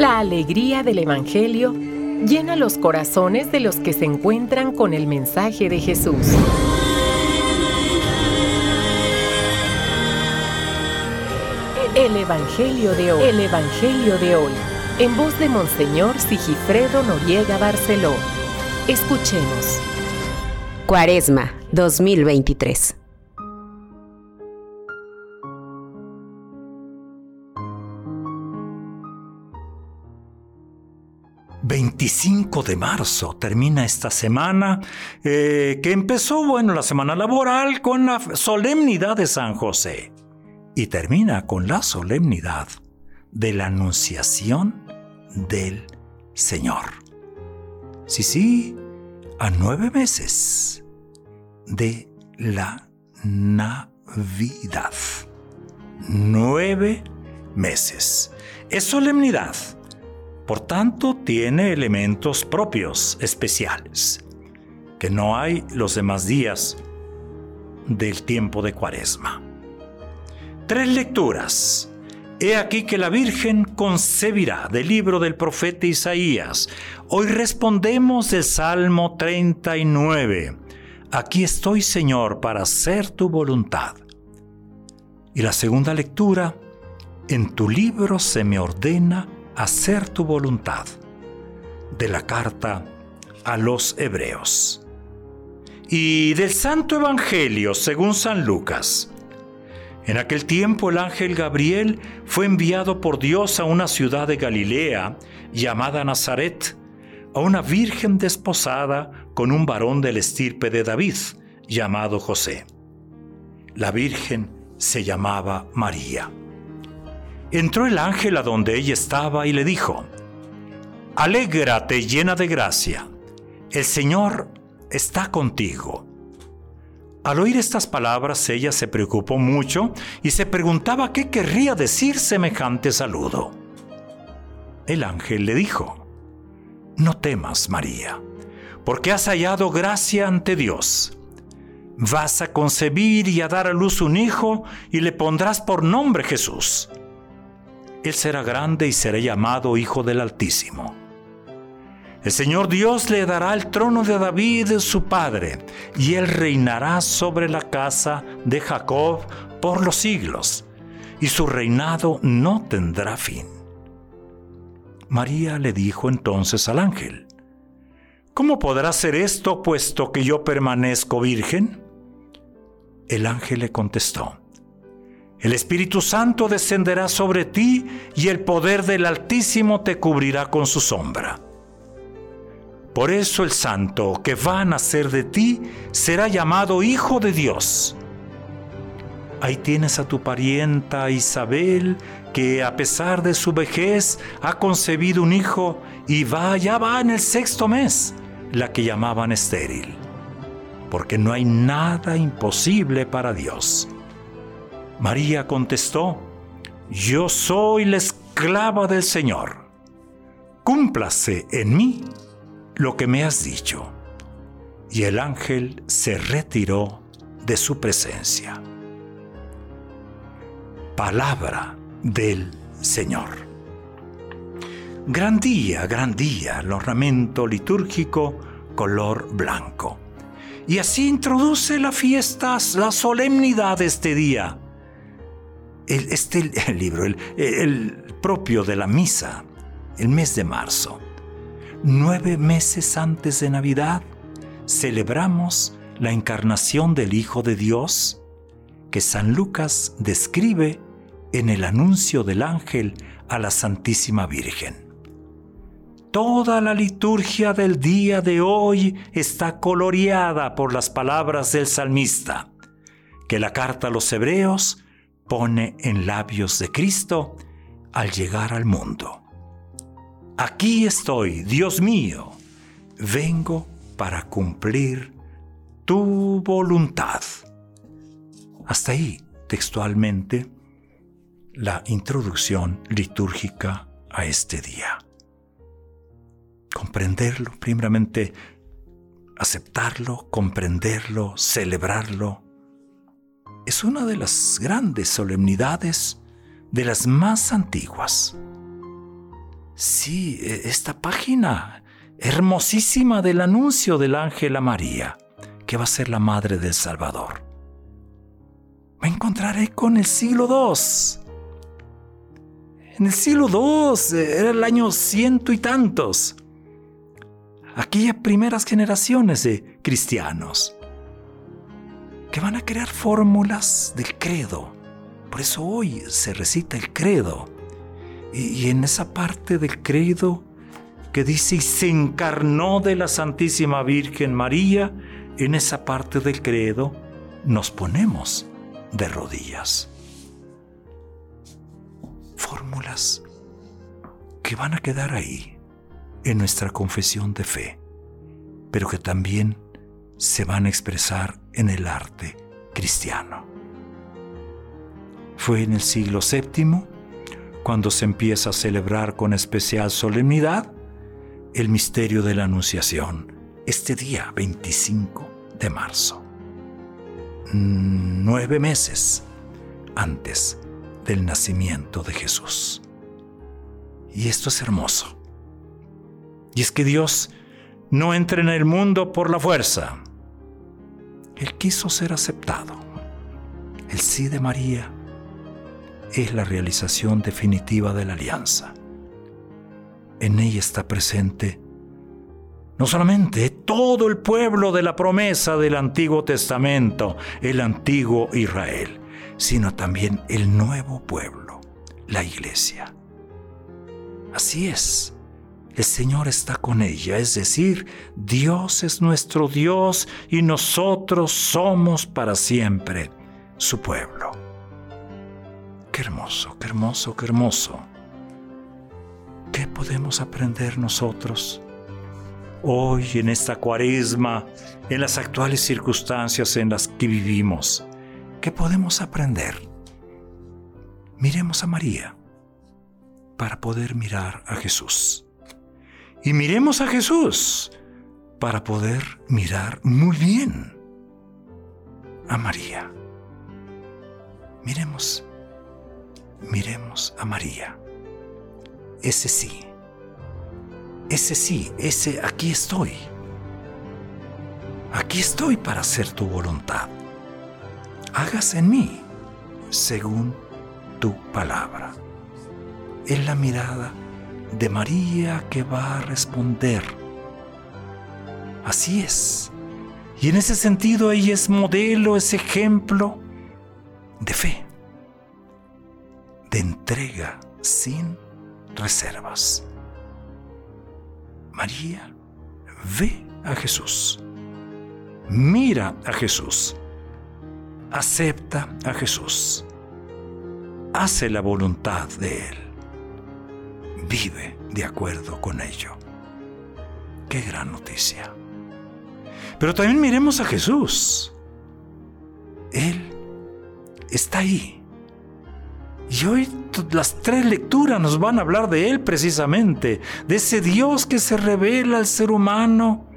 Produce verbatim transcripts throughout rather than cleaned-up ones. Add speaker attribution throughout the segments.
Speaker 1: La alegría del Evangelio llena los corazones de los que se encuentran con el mensaje de Jesús. El Evangelio de hoy. El Evangelio de hoy. En voz de Monseñor Sigifredo Noriega Barceló. Escuchemos.
Speaker 2: Cuaresma dos mil veintitrés.
Speaker 3: veinticinco de marzo termina esta semana eh, que empezó, bueno, la semana laboral con la solemnidad de San José y termina con la solemnidad de la Anunciación del Señor. Sí, sí, a nueve meses de la Navidad. Nueve meses. Es solemnidad. Por tanto, tiene elementos propios, especiales, que no hay los demás días del tiempo de Cuaresma. Tres lecturas. He aquí que la Virgen concebirá, del libro del profeta Isaías. Hoy respondemos del Salmo treinta y nueve. Aquí estoy, Señor, para hacer tu voluntad. Y la segunda lectura, en tu libro se me ordena hacer tu voluntad, de la carta a los Hebreos. Y del Santo Evangelio según San Lucas. En aquel tiempo el ángel Gabriel fue enviado por Dios a una ciudad de Galilea llamada Nazaret, a una virgen desposada con un varón del estirpe de David, llamado José. La virgen se llamaba María. Entró el ángel a donde ella estaba y le dijo: Alégrate, llena de gracia, el Señor está contigo. Al oír estas palabras, ella se preocupó mucho y se preguntaba qué querría decir semejante saludo. El ángel le dijo: No temas, María, porque has hallado gracia ante Dios. Vas a concebir y a dar a luz un hijo y le pondrás por nombre Jesús. Él será grande y será llamado Hijo del Altísimo. El Señor Dios le dará el trono de David, su padre, y él reinará sobre la casa de Jacob por los siglos, y su reinado no tendrá fin. María le dijo entonces al ángel: ¿Cómo podrá ser esto, puesto que yo permanezco virgen? El ángel le contestó: El Espíritu Santo descenderá sobre ti y el poder del Altísimo te cubrirá con su sombra. Por eso el santo que va a nacer de ti será llamado Hijo de Dios. Ahí tienes a tu parienta Isabel, que a pesar de su vejez ha concebido un hijo y va, ya va en el sexto mes, la que llamaban estéril, porque no hay nada imposible para Dios. María contestó: Yo soy la esclava del Señor. Cúmplase en mí lo que me has dicho. Y el ángel se retiró de su presencia. Palabra del Señor. Gran día, gran día, el ornamento litúrgico color blanco. Y así introduce la fiesta, la solemnidad de este día. El, este el libro, el, el propio de la misa, el mes de marzo. Nueve meses antes de Navidad, celebramos la encarnación del Hijo de Dios, que San Lucas describe en el anuncio del ángel a la Santísima Virgen. Toda la liturgia del día de hoy está coloreada por las palabras del salmista, que la carta a los Hebreos pone en labios de Cristo al llegar al mundo. Aquí estoy, Dios mío, vengo para cumplir tu voluntad. Hasta ahí, textualmente, la introducción litúrgica a este día. Comprenderlo, primeramente, aceptarlo, comprenderlo, celebrarlo, es una de las grandes solemnidades, de las más antiguas. Sí, esta página hermosísima del anuncio del ángel a María, que va a ser la madre del Salvador. Me encontraré con el siglo dos. En el siglo dos, era el año ciento y tantos. Aquellas primeras generaciones de cristianos que van a crear fórmulas del credo. Por eso hoy se recita el credo. Y, y en esa parte del credo que dice, y se encarnó de la Santísima Virgen María, en esa parte del credo nos ponemos de rodillas. Fórmulas que van a quedar ahí en nuestra confesión de fe, pero que también se van a expresar en el arte cristiano. Fue en el siglo séptimo cuando se empieza a celebrar con especial solemnidad el misterio de la Anunciación, este día veinticinco de marzo, nueve meses antes del nacimiento de Jesús. Y esto es hermoso. Y es que Dios no entra en el mundo por la fuerza. Él quiso ser aceptado. El sí de María es la realización definitiva de la alianza. En ella está presente no solamente todo el pueblo de la promesa del Antiguo Testamento, el antiguo Israel, sino también el nuevo pueblo, la Iglesia. Así es, el Señor está con ella, es decir, Dios es nuestro Dios y nosotros somos para siempre su pueblo. Qué hermoso, qué hermoso, qué hermoso. ¿Qué podemos aprender nosotros hoy en esta Cuaresma, en las actuales circunstancias en las que vivimos? ¿Qué podemos aprender? Miremos a María para poder mirar a Jesús. Y miremos a Jesús para poder mirar muy bien a María. Miremos, miremos a María. Ese sí, ese sí, ese aquí estoy. Aquí estoy para hacer tu voluntad. Hágase en mí según tu palabra. Es la mirada de María que va a responder. Así es. Y en ese sentido ella es modelo, es ejemplo de fe, de entrega sin reservas. María ve a Jesús, mira a Jesús, acepta a Jesús, hace la voluntad de Él, vive de acuerdo con ello. ¡Qué gran noticia! Pero también miremos a Jesús. Él está ahí. Y hoy las tres lecturas nos van a hablar de Él precisamente, de ese Dios que se revela al ser humano.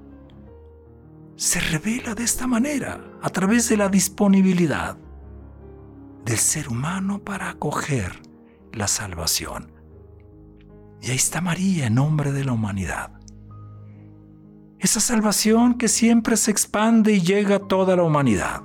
Speaker 3: Se revela de esta manera, a través de la disponibilidad del ser humano para acoger la salvación. Y ahí está María en nombre de la humanidad. Esa salvación que siempre se expande y llega a toda la humanidad.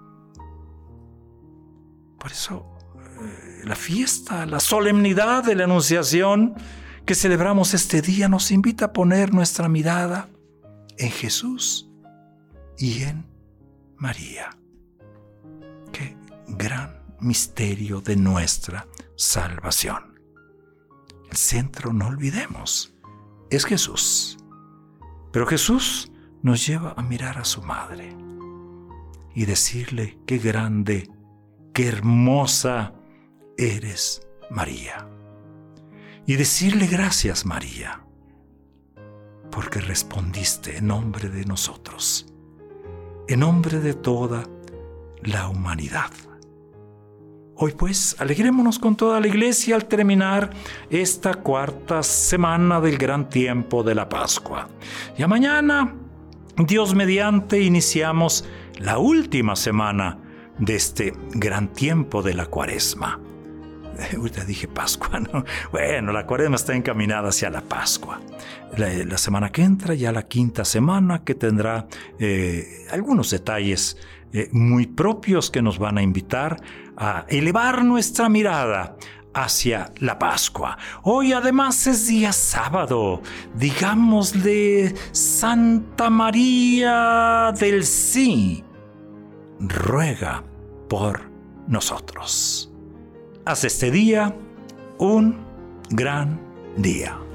Speaker 3: Por eso la fiesta, la solemnidad de la Anunciación que celebramos este día nos invita a poner nuestra mirada en Jesús y en María. Qué gran misterio de nuestra salvación. El centro, no olvidemos, es Jesús. Pero Jesús nos lleva a mirar a su madre y decirle qué grande, qué hermosa eres, María. Y decirle gracias, María, porque respondiste en nombre de nosotros, en nombre de toda la humanidad. Hoy pues, alegrémonos con toda la Iglesia al terminar esta cuarta semana del gran tiempo de la Pascua. Y a mañana, Dios mediante, iniciamos la última semana de este gran tiempo de la Cuaresma. Eh, ahorita dije Pascua, ¿no? Bueno, la Cuaresma está encaminada hacia la Pascua. La, la semana que entra, ya la quinta semana, que tendrá eh, algunos detalles eh, muy propios que nos van a invitar a elevar nuestra mirada hacia la Pascua. Hoy además es día sábado, digámosle Santa María del Sí, ruega por nosotros. Haz este día un gran día.